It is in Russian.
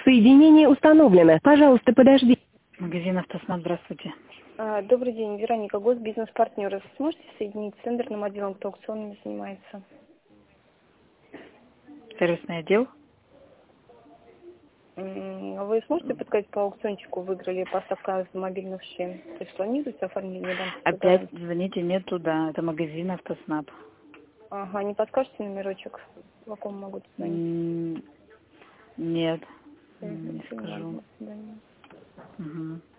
Соединение установлено. Пожалуйста, подожди. Магазин «Автоснаб», здравствуйте. Добрый день, Вероника, госбизнес-партнеры. Сможете соединить с тендерным отделом, кто аукционами занимается? Сервисный отдел? Вы сможете подсказать по аукциончику, выиграли поставка автомобильных шин? То есть планируете оформление банковской Опять гарантии? звоните не туда, это магазин «Автоснаб». Ага, не подскажете номерочек, по какому могу звонить? Нет, Мгм, не скажу. ладно, до свидания. Угу.